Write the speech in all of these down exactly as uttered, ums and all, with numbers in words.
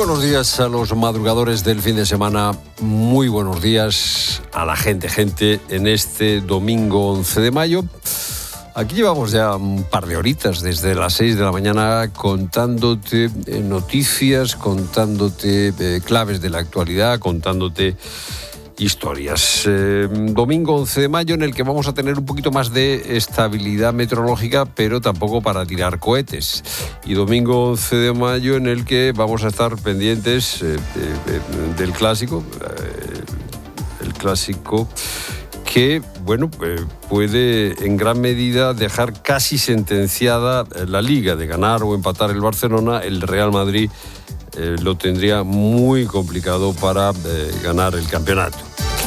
buenos días a los madrugadores del fin de semana, muy buenos días a la gente, gente, en este domingo once de mayo. Aquí llevamos ya un par de horitas desde las seis de la mañana contándote eh, noticias, contándote eh, claves de la actualidad, contándote historias. Eh, domingo once de mayo en el que vamos a tener un poquito más de estabilidad meteorológica, pero tampoco para tirar cohetes. Y domingo once de mayo en el que vamos a estar pendientes eh, eh, del clásico, eh, el clásico que, bueno, eh, puede en gran medida dejar casi sentenciada la Liga. De ganar o empatar el Barcelona, el Real Madrid eh, lo tendría muy complicado para eh, ganar el campeonato.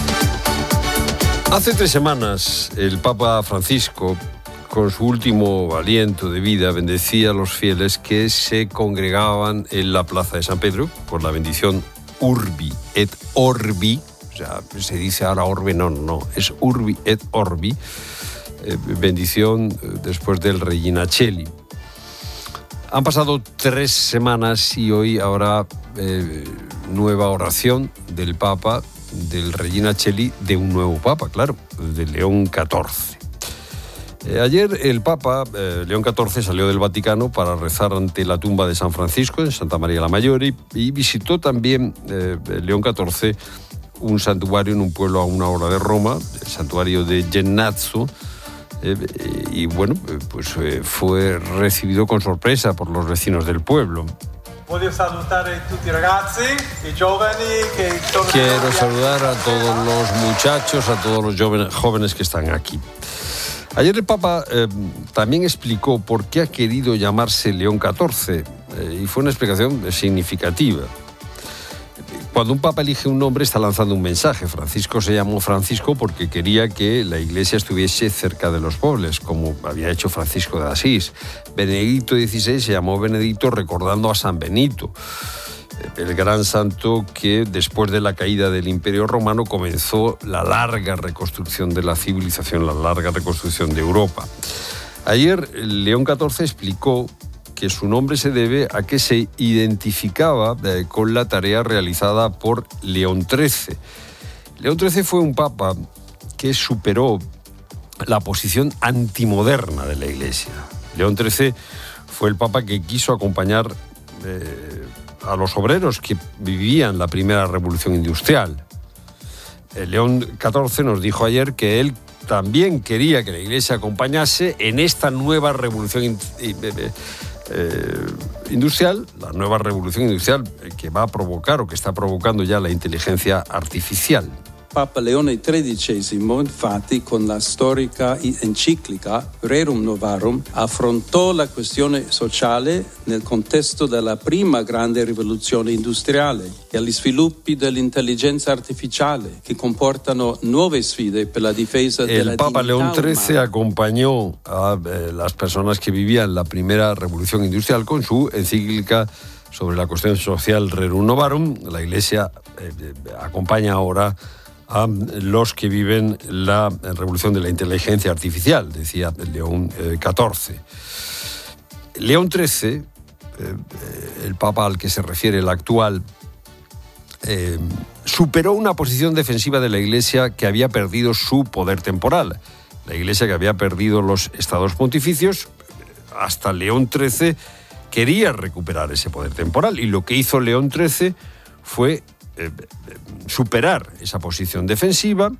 Hace tres semanas el Papa Francisco, con su último aliento de vida, bendecía a los fieles que se congregaban en la plaza de San Pedro por la bendición Urbi et Orbi. O sea, se dice ahora Orbe, no, no, es Urbi et Orbi, eh, bendición después del Regina Coeli. Han pasado tres semanas y hoy habrá eh, nueva oración del Papa, del Regina Coeli, de un nuevo Papa, claro, de León catorce. Eh, ayer el Papa, eh, León catorce, salió del Vaticano para rezar ante la tumba de San Francisco en Santa María la Mayor y, y visitó también eh, León catorce un santuario en un pueblo a una hora de Roma, el santuario de Gennazzo, eh, y bueno, pues eh, fue recibido con sorpresa por los vecinos del pueblo. Quiero saludar a todos los muchachos, a todos los jóvenes, jóvenes que están aquí. Ayer el Papa eh, también explicó por qué ha querido llamarse León catorce, eh, y fue una explicación significativa. Cuando un papa elige un nombre está lanzando un mensaje. Francisco se llamó Francisco porque quería que la iglesia estuviese cerca de los pobres, como había hecho Francisco de Asís. Benedicto dieciséis se llamó Benedicto recordando a San Benito, el gran santo que después de la caída del Imperio Romano comenzó la larga reconstrucción de la civilización, la larga reconstrucción de Europa. Ayer León catorce explicó que su nombre se debe a que se identificaba eh, con la tarea realizada por León trece. León trece fue un papa que superó la posición antimoderna de la Iglesia. León trece fue el papa que quiso acompañar eh, a los obreros que vivían la primera revolución industrial. Eh, León catorce nos dijo ayer que él también quería que la Iglesia acompañase en esta nueva revolución industrial. Eh, industrial, la nueva revolución industrial que va a provocar o que está provocando ya la inteligencia artificial. Papa Leone tredicesimo, infatti, con la storica enciclica Rerum Novarum, affrontò la questione sociale nel contesto della prima grande rivoluzione industriale e agli sviluppi dell'intelligenza artificiale che comportano nuove sfide per la difesa della dignità umana. El Papa León trece acompañó a eh, las personas que vivían la primera revolución industrial con su encíclica sobre la cuestión social Rerum Novarum. La Iglesia eh, acompaña ahora a los que viven la revolución de la inteligencia artificial, decía León catorce. León trece, eh, el papa al que se refiere el actual, eh, superó una posición defensiva de la Iglesia que había perdido su poder temporal. La Iglesia que había perdido los estados pontificios, hasta León trece quería recuperar ese poder temporal, y lo que hizo León trece fue eh, superar esa posición defensiva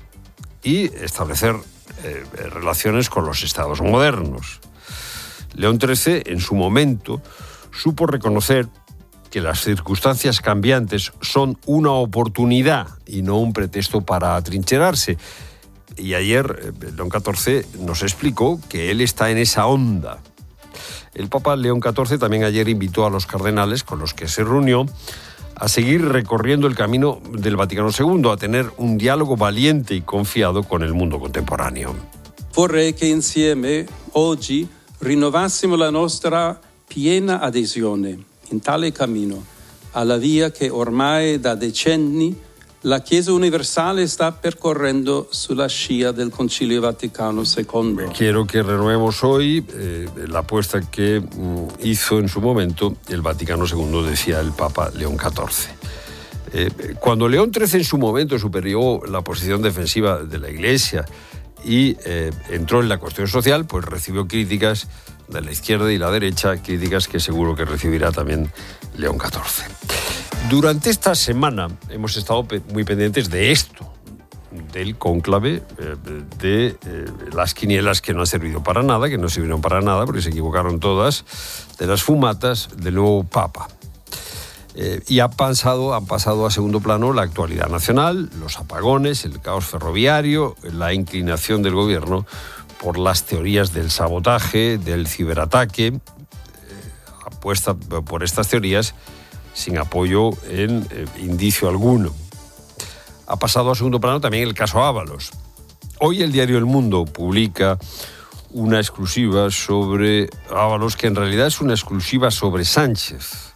y establecer eh, relaciones con los estados modernos. León trece, en su momento, supo reconocer que las circunstancias cambiantes son una oportunidad y no un pretexto para atrincherarse. Y ayer eh, León catorce nos explicó que él está en esa onda. El Papa León catorce también ayer invitó a los cardenales con los que se reunió a seguir recorriendo el camino del Vaticano segundo, a tener un diálogo valiente y confiado con el mundo contemporáneo. Vorrei che insieme oggi rinnovassimo la nostra piena adesione in tale cammino alla via che ormai da decenni La Chiesa universale sta percorrendo sulla scia del Concilio Vaticano segundo. Quiero que renovemos hoy eh, la apuesta que mm, hizo en su momento el Vaticano segundo, decía el Papa León catorce. Eh, cuando León trece en su momento superó la posición defensiva de la Iglesia y eh, entró en la cuestión social, pues recibió críticas de la izquierda y la derecha, críticas que seguro que recibirá también León catorce. Durante esta semana hemos estado muy pendientes de esto, del cónclave, eh, de eh, las quinielas que no han servido para nada, que no sirvieron para nada porque se equivocaron todas, de las fumatas del nuevo Papa. Eh, y ha pasado, han pasado a segundo plano la actualidad nacional, los apagones, el caos ferroviario, la inclinación del gobierno por las teorías del sabotaje, del ciberataque, eh, apuesta por estas teorías sin apoyo en eh, indicio alguno. Ha pasado a segundo plano también el caso Ábalos. Hoy el diario El Mundo publica una exclusiva sobre Ábalos, que en realidad es una exclusiva sobre Sánchez.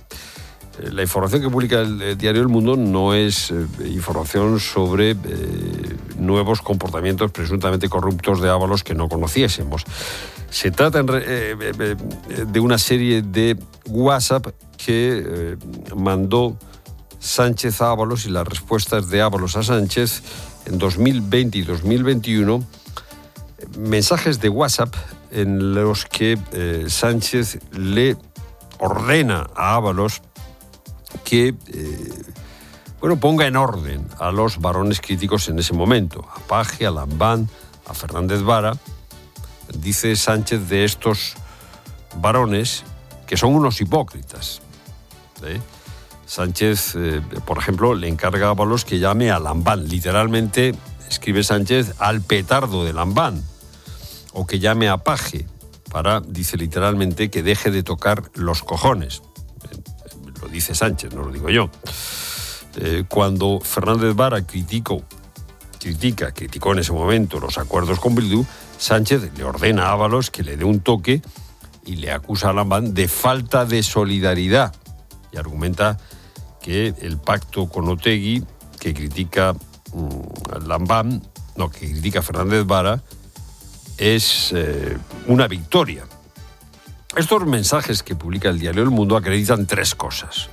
La información que publica el diario El Mundo no es eh, información sobre eh, nuevos comportamientos presuntamente corruptos de Ábalos que no conociésemos. Se trata en, eh, eh, de una serie de WhatsApp que eh, mandó Sánchez a Ábalos y las respuestas de Ábalos a Sánchez en dos mil veinte y dos mil veintiuno. Mensajes de WhatsApp en los que eh, Sánchez le ordena a Ábalos que eh, bueno, ponga en orden a los varones críticos en ese momento, a Paje, a Lambán, a Fernández Vara. Dice Sánchez de estos varones que son unos hipócritas. ¿eh? Sánchez, eh, por ejemplo, le encarga a Ábalos que llame a Lambán, literalmente, escribe Sánchez, al petardo de Lambán, o que llame a Paje, para, dice literalmente, que deje de tocar los cojones. Lo dice Sánchez, no lo digo yo. Eh, cuando Fernández Vara criticó, critica, criticó en ese momento los acuerdos con Bildu, Sánchez le ordena a Ábalos que le dé un toque y le acusa a Lambán de falta de solidaridad. Y argumenta que el pacto con Otegi, que critica mmm, Lambán, no, que critica Fernández Vara, es eh, una victoria. Estos mensajes que publica el diario El Mundo acreditan tres cosas.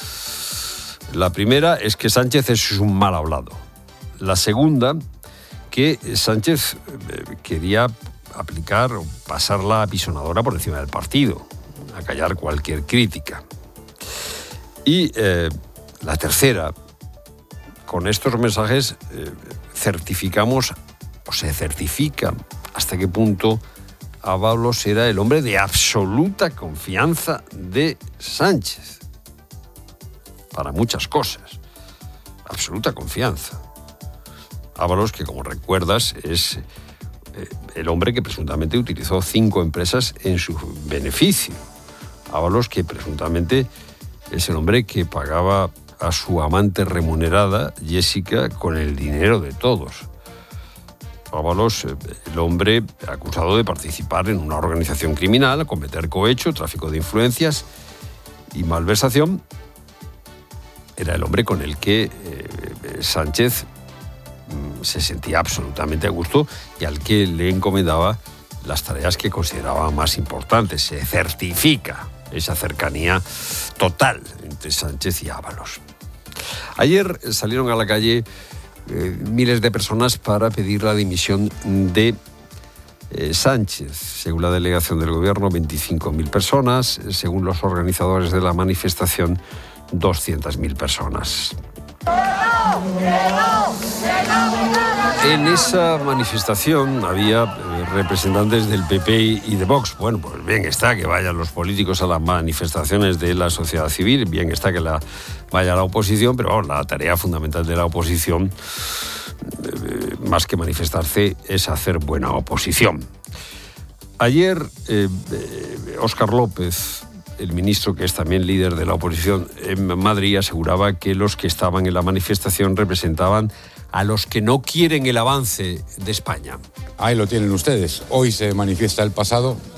La primera es que Sánchez es un mal hablado. La segunda, que Sánchez quería aplicar o pasar la apisonadora por encima del partido, acallar cualquier crítica. Y eh, la tercera, con estos mensajes eh, certificamos o se certifica hasta qué punto Ábalos era el hombre de absoluta confianza de Sánchez. Para muchas cosas. Absoluta confianza. Ábalos, que como recuerdas, es eh, el hombre que presuntamente utilizó cinco empresas en su beneficio. Ábalos, que presuntamente es el hombre que pagaba a su amante remunerada, Jessica, con el dinero de todos. Ábalos, el hombre acusado de participar en una organización criminal, cometer cohecho, tráfico de influencias y malversación, era el hombre con el que eh, Sánchez mm, se sentía absolutamente a gusto y al que le encomendaba las tareas que consideraba más importantes. Se certifica esa cercanía total entre Sánchez y Ábalos. Ayer salieron a la calle Eh, miles de personas para pedir la dimisión de eh, Sánchez. Según la delegación del gobierno, veinticinco mil personas. Según los organizadores de la manifestación, doscientas mil personas. En esa manifestación había eh, representantes del P P y de Vox. Bueno, pues bien está que vayan los políticos a las manifestaciones de la sociedad civil, bien está que la, vaya la oposición, pero bueno, la tarea fundamental de la oposición, eh, más que manifestarse, es hacer buena oposición. Ayer, eh, eh, Óscar López, el ministro que es también líder de la oposición en Madrid, aseguraba que los que estaban en la manifestación representaban a los que no quieren el avance de España. Ahí lo tienen ustedes. Hoy se manifiesta el pasado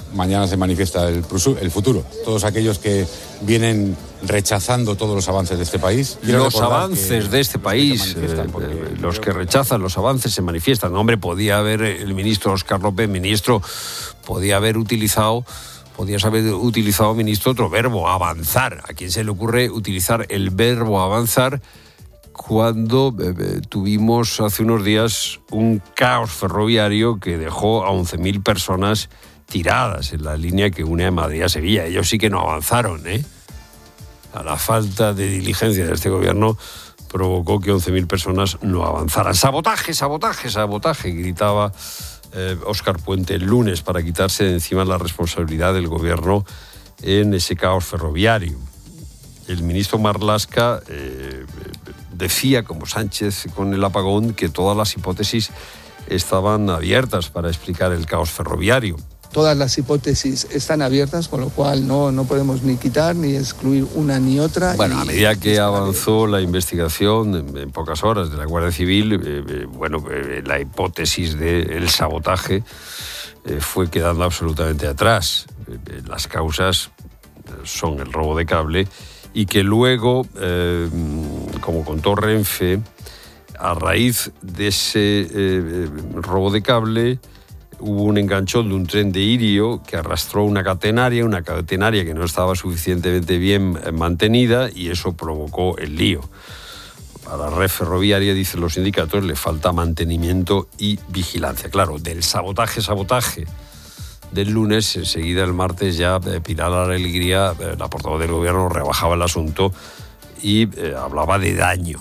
mañana se manifiesta el, el futuro. Todos aquellos que vienen rechazando todos los avances de este país. Los avances de este país, eh, los que rechazan los avances se manifiestan. Hombre, podía haber el ministro Óscar López, ministro, podía haber utilizado, podías haber utilizado, ministro, otro verbo, avanzar. ¿A quién se le ocurre utilizar el verbo avanzar cuando eh, tuvimos hace unos días un caos ferroviario que dejó a once mil personas tiradas en la línea que une a Madrid a Sevilla? Ellos sí que no avanzaron, ¿eh? A la falta de diligencia de este gobierno provocó que once mil personas no avanzaran. ¡Sabotaje, sabotaje, sabotaje!, gritaba eh, Óscar Puente el lunes para quitarse de encima la responsabilidad del gobierno en ese caos ferroviario. El ministro Marlaska eh, decía, como Sánchez con el apagón, que todas las hipótesis estaban abiertas para explicar el caos ferroviario. Todas las hipótesis están abiertas, con lo cual no, no podemos ni quitar ni excluir una ni otra. Bueno, y, a medida que avanzó la investigación en, en pocas horas de la Guardia Civil, eh, eh, bueno, eh, la hipótesis del sabotaje eh, fue quedando absolutamente atrás. Eh, las causas son el robo de cable y que luego, eh, como contó Renfe, a raíz de ese eh, robo de cable, hubo un enganchón de un tren de Irio que arrastró una catenaria, una catenaria que no estaba suficientemente bien mantenida, y eso provocó el lío. A la red ferroviaria, dicen los sindicatos, le falta mantenimiento y vigilancia. Claro, del sabotaje, sabotaje del lunes, enseguida el martes ya Pilar Alegría, la portavoz del gobierno, rebajaba el asunto y eh, hablaba de daño.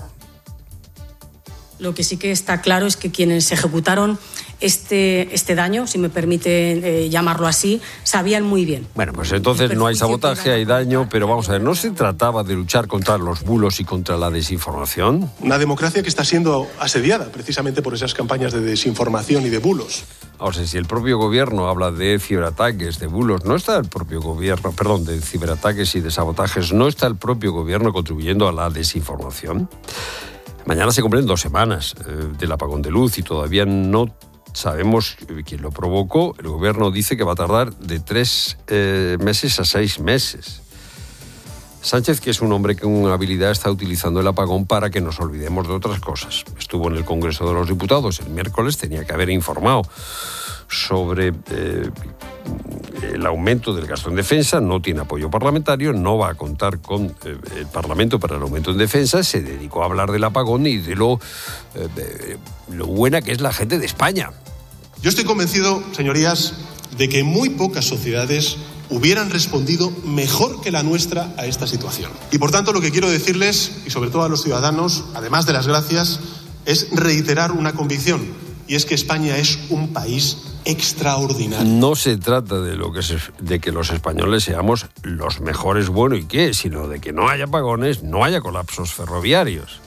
Lo que sí que está claro es que quienes ejecutaron este, este daño, si me permite eh, llamarlo así, sabían muy bien. Bueno, pues entonces no hay sabotaje, hay daño, pero vamos a ver, ¿no se trataba de luchar contra los bulos y contra la desinformación? Una democracia que está siendo asediada precisamente por esas campañas de desinformación y de bulos. O sea, si el propio gobierno habla de ciberataques, de bulos, no está el propio gobierno, perdón, de ciberataques y de sabotajes, ¿no está el propio gobierno contribuyendo a la desinformación? Mañana se cumplen dos semanas eh, del apagón de luz y todavía no sabemos quién lo provocó. El gobierno dice que va a tardar de tres eh, meses a seis meses. Sánchez, que es un hombre con habilidad, está utilizando el apagón para que nos olvidemos de otras cosas. Estuvo en el Congreso de los Diputados el miércoles, tenía que haber informado sobre eh, el aumento del gasto en defensa, no tiene apoyo parlamentario, no va a contar con eh, el Parlamento para el aumento en defensa, se dedicó a hablar del apagón y de lo, eh, de lo buena que es la gente de España. Yo estoy convencido, señorías, de que muy pocas sociedades hubieran respondido mejor que la nuestra a esta situación. Y por tanto, lo que quiero decirles, y sobre todo a los ciudadanos, además de las gracias, es reiterar una convicción, y es que España es un país extraordinario. No se trata de lo que se, de que los españoles seamos los mejores, bueno, ¿y qué? Sino de que no haya apagones, no haya colapsos ferroviarios.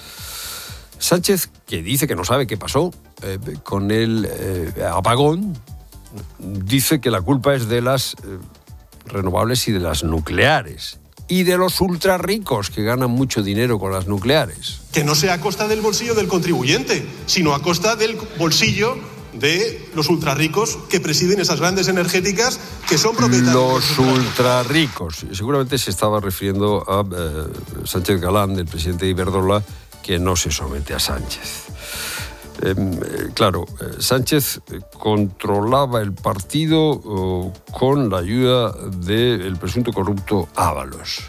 Sánchez, que dice que no sabe qué pasó eh, con el eh, apagón, dice que la culpa es de las eh, renovables y de las nucleares. Y de los ultrarricos que ganan mucho dinero con las nucleares. Que no sea a costa del bolsillo del contribuyente, sino a costa del bolsillo de los ultrarricos que presiden esas grandes energéticas que son propietarios. Los ultrarricos. Seguramente se estaba refiriendo a eh, Sánchez Galán, el presidente de Iberdrola, que no se somete a Sánchez. Eh, eh, claro, eh, Sánchez controlaba el partido eh, con la ayuda del presunto corrupto Ábalos.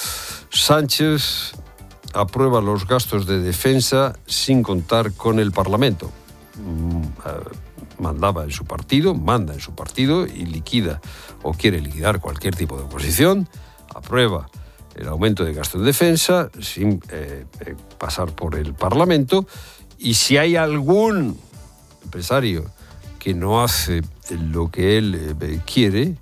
Sánchez aprueba los gastos de defensa sin contar con el Parlamento. Mm, eh, mandaba en su partido, manda en su partido y liquida o quiere liquidar cualquier tipo de oposición, aprueba el aumento de gasto en defensa sin eh, eh, pasar por el Parlamento. Y si hay algún empresario que no hace lo que él eh, quiere,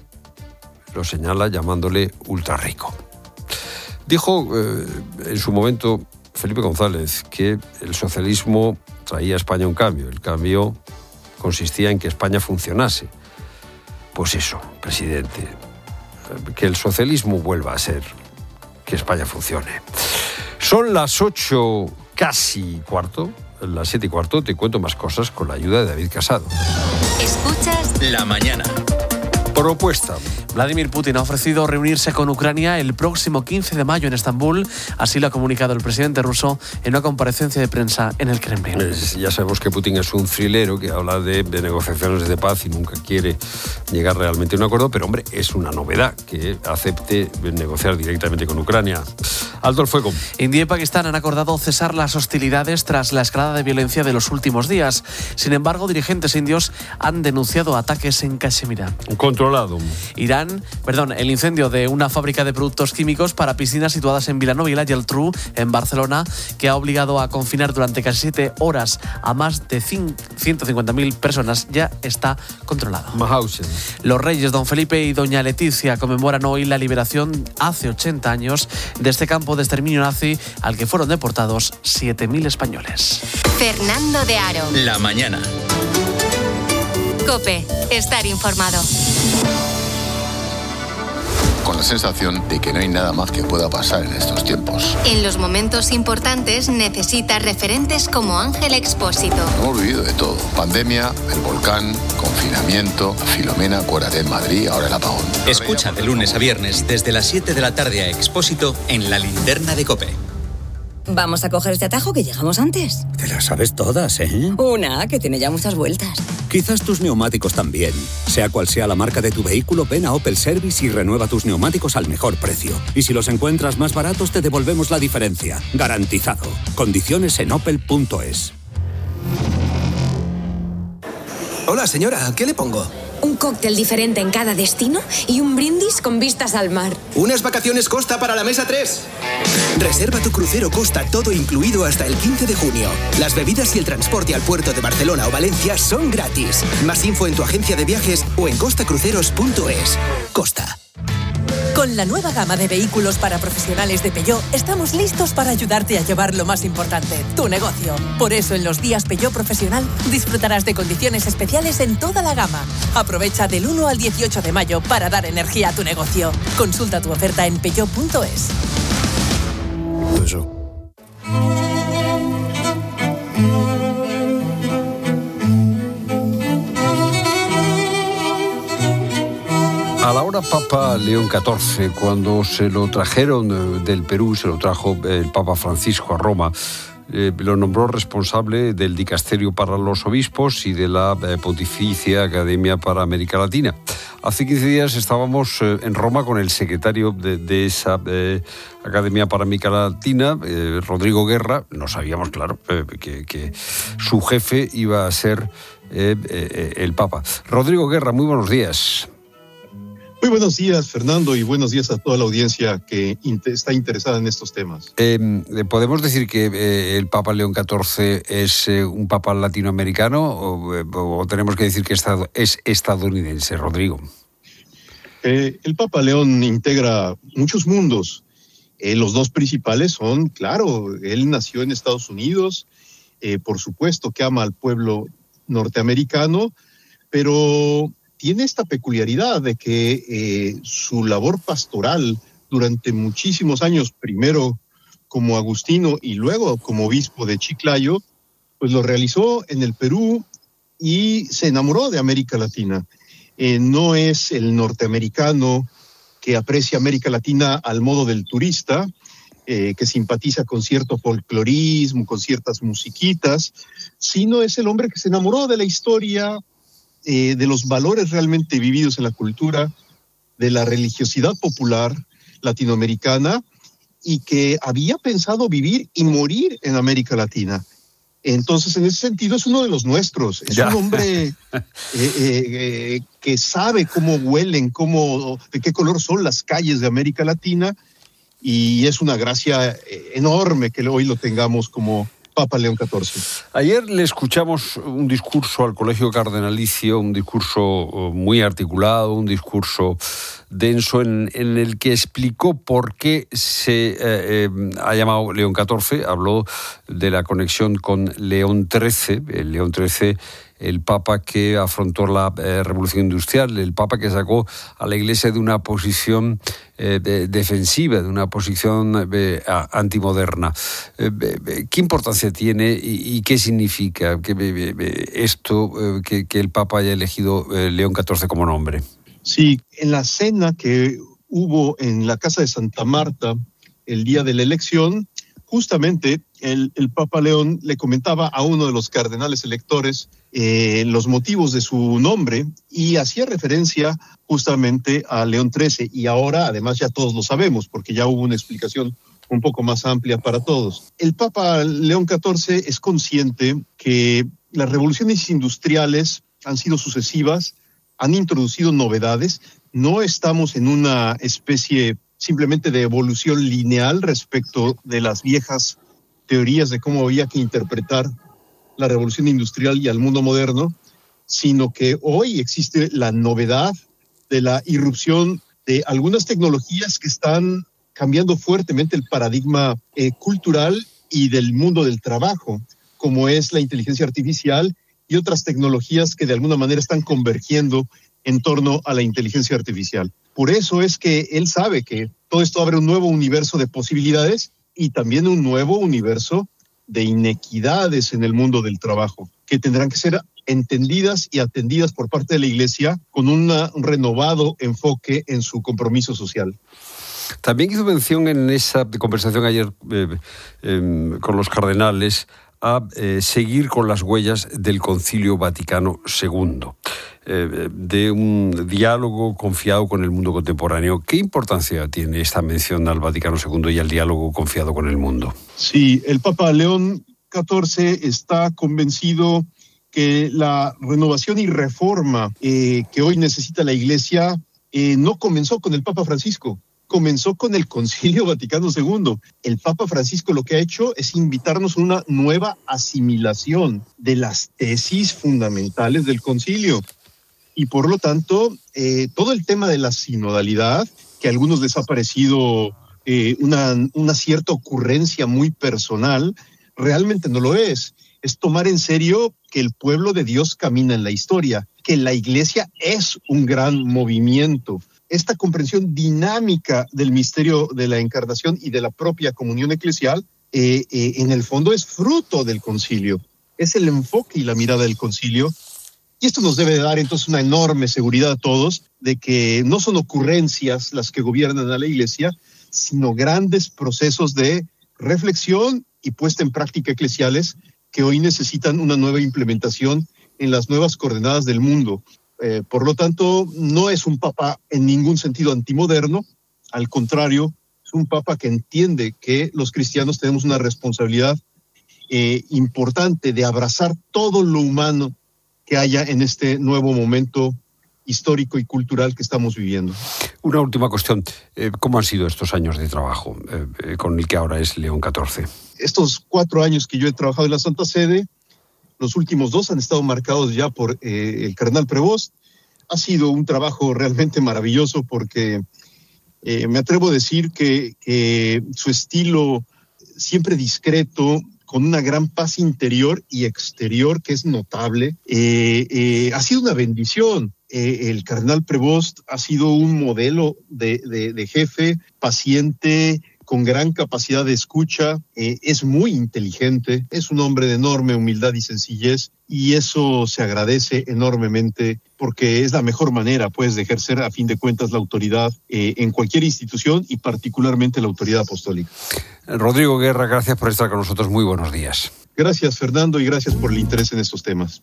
lo señala llamándole ultrarrico. Dijo eh, en su momento Felipe González que el socialismo traía a España un cambio. El cambio consistía en que España funcionase. Pues eso, presidente, que el socialismo vuelva a ser, que España funcione. Son las ocho casi cuarto, las siete y cuarto, te cuento más cosas con la ayuda de David Casado. Escuchas La Mañana. Propuesta. Vladimir Putin ha ofrecido reunirse con Ucrania el próximo quince de mayo en Estambul. Así lo ha comunicado el presidente ruso en una comparecencia de prensa en el Kremlin. Es, ya sabemos que Putin es un thrillero que habla de, de negociaciones de paz y nunca quiere llegar realmente a un acuerdo, pero hombre, es una novedad que acepte negociar directamente con Ucrania. Alto el fuego. India y Pakistán han acordado cesar las hostilidades tras la escalada de violencia de los últimos días. Sin embargo, dirigentes indios han denunciado ataques en Cachemira. Controlado. Irán, perdón, el incendio de una fábrica de productos químicos para piscinas situadas en Vilanova y la Geltrú, en Barcelona, que ha obligado a confinar durante casi siete horas a más de ciento cincuenta mil personas, ya está controlado. Mahausen. Los reyes Don Felipe y Doña Leticia conmemoran hoy la liberación hace ochenta años de este campo de exterminio nazi al que fueron deportados siete mil españoles. Fernando de Aro. La mañana. COPE. Estar informado. Con la sensación de que no hay nada más que pueda pasar en estos tiempos. En los momentos importantes necesita referentes como Ángel Expósito. Hemos vivido de todo. Pandemia, el volcán, confinamiento, Filomena, acuérdate en Madrid, ahora el apagón. Escucha de lunes a viernes desde las siete de la tarde a Expósito en La Linterna de COPE. Vamos a coger este atajo que llegamos antes. Te las sabes todas, ¿eh? Una que tiene ya muchas vueltas. Quizás tus neumáticos también. Sea cual sea la marca de tu vehículo, ven a Opel Service y renueva tus neumáticos al mejor precio. Y si los encuentras más baratos, te devolvemos la diferencia. Garantizado. Condiciones en opel punto es. Hola, señora, ¿qué le pongo? Un cóctel diferente en cada destino y un brindis con vistas al mar. Unas vacaciones Costa para la mesa tres. Reserva tu crucero Costa todo incluido hasta el quince de junio. Las bebidas y el transporte al puerto de Barcelona o Valencia son gratis. Más info en tu agencia de viajes o en costa cruceros punto es. Costa. Con la nueva gama de vehículos para profesionales de Peugeot, estamos listos para ayudarte a llevar lo más importante, tu negocio. Por eso, en los días Peugeot Profesional, disfrutarás de condiciones especiales en toda la gama. Aprovecha del uno al dieciocho de mayo para dar energía a tu negocio. Consulta tu oferta en peugeot punto es. Eso. A la hora Papa León catorce, cuando se lo trajeron del Perú, se lo trajo el Papa Francisco a Roma, eh, lo nombró responsable del dicasterio para los obispos y de la eh, Pontificia Academia para América Latina. Hace quince días estábamos eh, en Roma con el secretario de, de esa eh, Academia para América Latina, eh, Rodrigo Guerra. No sabíamos, claro, eh, que, que su jefe iba a ser eh, eh, el Papa. Rodrigo Guerra, muy buenos días. Muy buenos días, Fernando, y buenos días a toda la audiencia que inter- está interesada en estos temas. Eh, ¿Podemos decir que eh, el Papa León catorce es eh, un Papa latinoamericano o, o tenemos que decir que estad- es estadounidense, Rodrigo? Eh, el Papa León integra muchos mundos. Eh, los dos principales son, claro, él nació en Estados Unidos, eh, por supuesto que ama al pueblo norteamericano, pero tiene esta peculiaridad de que eh, su labor pastoral durante muchísimos años, primero como agustino y luego como obispo de Chiclayo, pues lo realizó en el Perú y se enamoró de América Latina. Eh, no es el norteamericano que aprecia América Latina al modo del turista, eh, que simpatiza con cierto folclorismo, con ciertas musiquitas, sino es el hombre que se enamoró de la historia, Eh, de los valores realmente vividos en la cultura, de la religiosidad popular latinoamericana y que había pensado vivir y morir en América Latina. Entonces, en ese sentido, es uno de los nuestros. Es ya. un hombre eh, eh, eh, que sabe cómo huelen, cómo, de qué color son las calles de América Latina, y es una gracia enorme que hoy lo tengamos como Papa León catorce. Ayer le escuchamos un discurso al Colegio Cardenalicio, un discurso muy articulado, un discurso denso en, en el que explicó por qué se eh, eh, ha llamado León catorce, habló de la conexión con León trece, el León trece, el Papa que afrontó la eh, Revolución Industrial, el Papa que sacó a la Iglesia de una posición eh, de, defensiva, de una posición eh, antimoderna. Eh, eh, ¿Qué importancia tiene y, y qué significa que, eh, esto, eh, que, que el Papa haya elegido eh, León catorce como nombre? Sí, en la cena que hubo en la Casa de Santa Marta el día de la elección, justamente el, el Papa León le comentaba a uno de los cardenales electores eh, los motivos de su nombre y hacía referencia justamente a León trece. Y ahora, además, ya todos lo sabemos, porque ya hubo una explicación un poco más amplia para todos. El Papa León catorce es consciente que las revoluciones industriales han sido sucesivas, han introducido novedades. No estamos en una especie simplemente de evolución lineal respecto de las viejas teorías de cómo había que interpretar la revolución industrial y al mundo moderno, sino que hoy existe la novedad de la irrupción de algunas tecnologías que están cambiando fuertemente el paradigma eh, cultural y del mundo del trabajo, como es la inteligencia artificial y otras tecnologías que de alguna manera están convergiendo en torno a la inteligencia artificial. Por eso es que él sabe que todo esto abre un nuevo universo de posibilidades y también un nuevo universo de inequidades en el mundo del trabajo, que tendrán que ser entendidas y atendidas por parte de la Iglesia con una, un renovado enfoque en su compromiso social. También hizo mención en esa conversación ayer eh, eh, con los cardenales a eh, seguir con las huellas del Concilio Vaticano segundo, eh, de un diálogo confiado con el mundo contemporáneo. ¿Qué importancia tiene esta mención al Vaticano segundo y al diálogo confiado con el mundo? Sí, el Papa León catorce está convencido que la renovación y reforma eh, que hoy necesita la Iglesia eh, no comenzó con el Papa Francisco. Comenzó con el Concilio Vaticano segundo. El Papa Francisco lo que ha hecho es invitarnos a una nueva asimilación de las tesis fundamentales del concilio. Y por lo tanto, eh, todo el tema de la sinodalidad, que a algunos les ha parecido eh, una, una cierta ocurrencia muy personal, realmente no lo es. Es tomar en serio que el pueblo de Dios camina en la historia, que la Iglesia es un gran movimiento. Esta comprensión dinámica del misterio de la encarnación y de la propia comunión eclesial, eh, eh, en el fondo es fruto del concilio. Es el enfoque y la mirada del concilio. Y esto nos debe dar entonces una enorme seguridad a todos de que no son ocurrencias las que gobiernan a la Iglesia, sino grandes procesos de reflexión y puesta en práctica eclesiales que hoy necesitan una nueva implementación en las nuevas coordenadas del mundo. Eh, por lo tanto, no es un papa en ningún sentido antimoderno, al contrario, es un papa que entiende que los cristianos tenemos una responsabilidad eh, importante de abrazar todo lo humano que haya en este nuevo momento histórico y cultural que estamos viviendo. Una última cuestión, eh, ¿cómo han sido estos años de trabajo eh, eh, con el que ahora es León catorce? Estos cuatro años que yo he trabajado en la Santa Sede, los últimos dos han estado marcados ya por eh, el cardenal Prevost. Ha sido un trabajo realmente maravilloso porque eh, me atrevo a decir que, que su estilo siempre discreto, con una gran paz interior y exterior que es notable, eh, eh, ha sido una bendición. Eh, el cardenal Prevost ha sido un modelo de, de, de jefe, paciente, con gran capacidad de escucha, eh, es muy inteligente, es un hombre de enorme humildad y sencillez, y eso se agradece enormemente porque es la mejor manera, pues, de ejercer a fin de cuentas la autoridad eh, en cualquier institución y particularmente la autoridad apostólica. Rodrigo Guerra, gracias por estar con nosotros. Muy buenos días. Gracias, Fernando, y gracias por el interés en estos temas.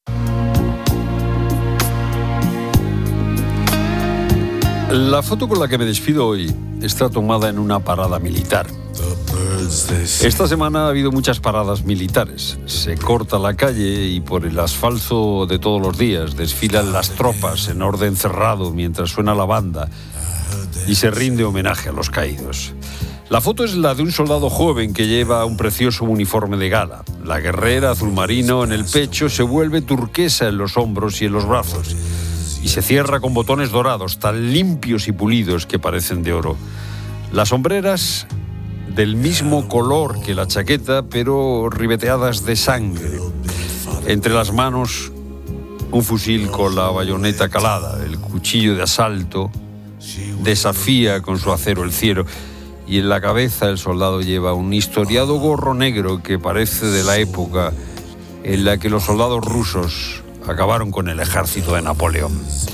La foto con la que me despido hoy está tomada en una parada militar. Esta semana ha habido muchas paradas militares. Se corta la calle y por el asfalto de todos los días desfilan las tropas en orden cerrado mientras suena la banda y se rinde homenaje a los caídos. La foto es la de un soldado joven que lleva un precioso uniforme de gala. La guerrera azul marino en el pecho se vuelve turquesa en los hombros y en los brazos y se cierra con botones dorados tan limpios y pulidos que parecen de oro. Las hombreras del mismo color que la chaqueta, pero ribeteadas de sangre. Entre las manos, un fusil con la bayoneta calada. El cuchillo de asalto desafía con su acero el cielo. Y en la cabeza el soldado lleva un historiado gorro negro que parece de la época en la que los soldados rusos acabaron con el ejército de Napoleón.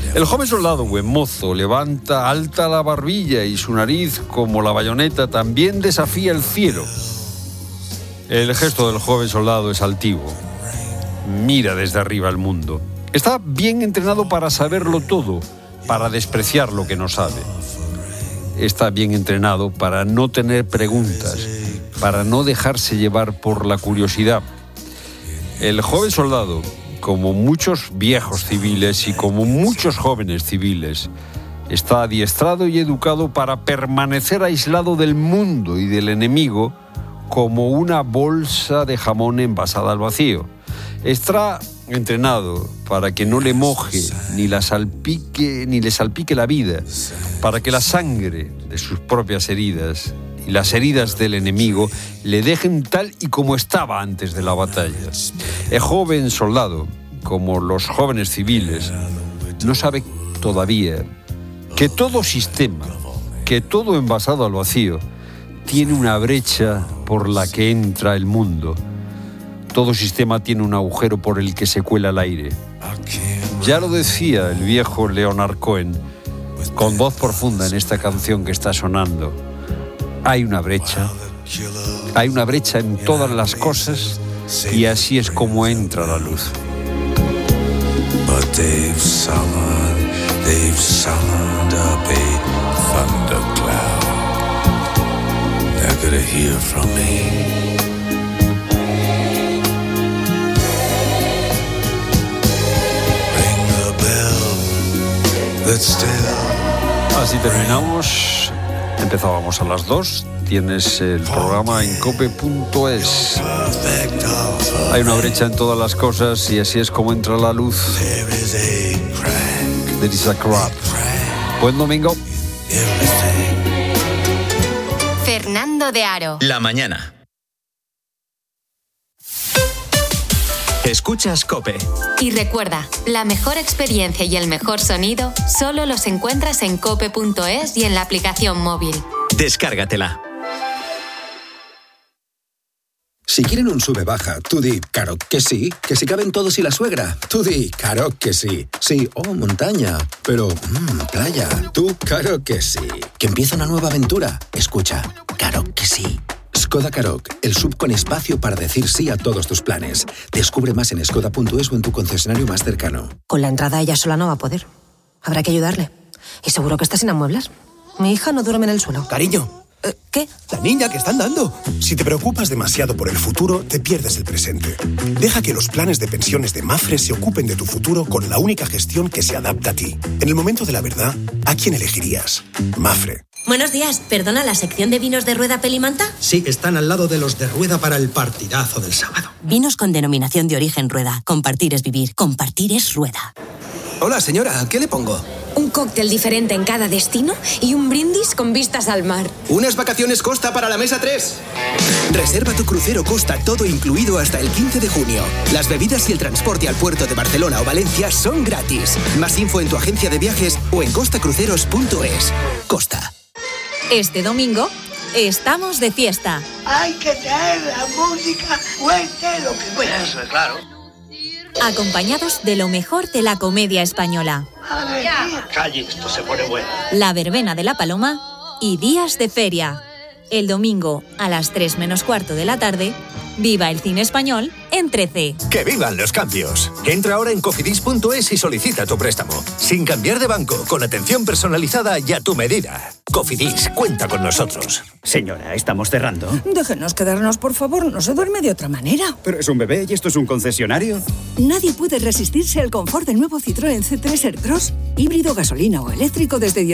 El joven soldado, buen mozo, levanta alta la barbilla y su nariz, como la bayoneta, también desafía el cielo. El gesto del joven soldado es altivo. Mira desde arriba el mundo. Está bien entrenado para saberlo todo, para despreciar lo que no sabe. Está bien entrenado para no tener preguntas, para no dejarse llevar por la curiosidad. El joven soldado, como muchos viejos civiles y como muchos jóvenes civiles, está adiestrado y educado para permanecer aislado del mundo y del enemigo como una bolsa de jamón envasada al vacío. Está entrenado para que no le moje ni la salpique ni le salpique la vida, para que la sangre de sus propias heridas y las heridas del enemigo le dejen tal y como estaba antes de la batalla. El joven soldado, como los jóvenes civiles, no sabe todavía que todo sistema, que todo envasado al vacío, tiene una brecha por la que entra el mundo. Todo sistema tiene un agujero por el que se cuela el aire. Ya lo decía el viejo Leonard Cohen, con voz profunda en esta canción que está sonando. Hay una brecha, hay una brecha en todas las cosas y así es como entra la luz. But they've summoned, they've summoned up a thundercloud. They're gonna hear from me. Ring the bell that's still. Así terminamos. Empezábamos a las dos. Tienes el programa en cope punto es. Hay una brecha en todas las cosas y así es como entra la luz. There is a crack. Buen domingo. Fernando de Aro. La mañana. Escuchas COPE. Y recuerda, la mejor experiencia y el mejor sonido solo los encuentras en cope punto es y en la aplicación móvil. Descárgatela. Si quieren un sube-baja, tú di, claro que sí. Que si caben todos y la suegra, tú di, claro que sí. Sí, oh, montaña, pero, mmm, playa. Tú, claro que sí. Que empieza una nueva aventura. Escucha, claro que sí. Skoda Karoq, el sub con espacio para decir sí a todos tus planes. Descubre más en skoda punto es o en tu concesionario más cercano. Con la entrada ella sola no va a poder. Habrá que ayudarle. Y seguro que está sin amueblar. Mi hija no duerme en el suelo. Cariño. Eh, ¿Qué? La niña que están dando. Si te preocupas demasiado por el futuro, te pierdes el presente. Deja que los planes de pensiones de Mafre se ocupen de tu futuro con la única gestión que se adapta a ti. En el momento de la verdad, ¿a quién elegirías? Mafre. Buenos días. ¿Perdona, la sección de vinos de Rueda Pelimanta? Sí, están al lado de los de Rueda para el partidazo del sábado. Vinos con denominación de origen Rueda. Compartir es vivir. Compartir es Rueda. Hola, señora. ¿Qué le pongo? Un cóctel diferente en cada destino y un brindis con vistas al mar. Unas vacaciones Costa para la mesa tres. Reserva tu crucero Costa todo incluido hasta el quince de junio. Las bebidas y el transporte al puerto de Barcelona o Valencia son gratis. Más info en tu agencia de viajes o en costa cruceros punto es. Costa. Este domingo estamos de fiesta. Hay que traer la música fuerte lo que pueda. Eso es claro. Acompañados de lo mejor de la comedia española. Calle, esto se pone bueno. La verbena de la Paloma y días de feria. El domingo a las tres menos cuarto de la tarde, viva el cine español en trece. ¡Que vivan los cambios! Entra ahora en cofidis punto es y solicita tu préstamo. Sin cambiar de banco, con atención personalizada y a tu medida. Cofidis, cuenta con nosotros. Señora, estamos cerrando. Déjenos quedarnos, por favor. No se duerme de otra manera. Pero es un bebé y esto es un concesionario. Nadie puede resistirse al confort del nuevo Citroën C tres Aircross, híbrido, gasolina o eléctrico desde diez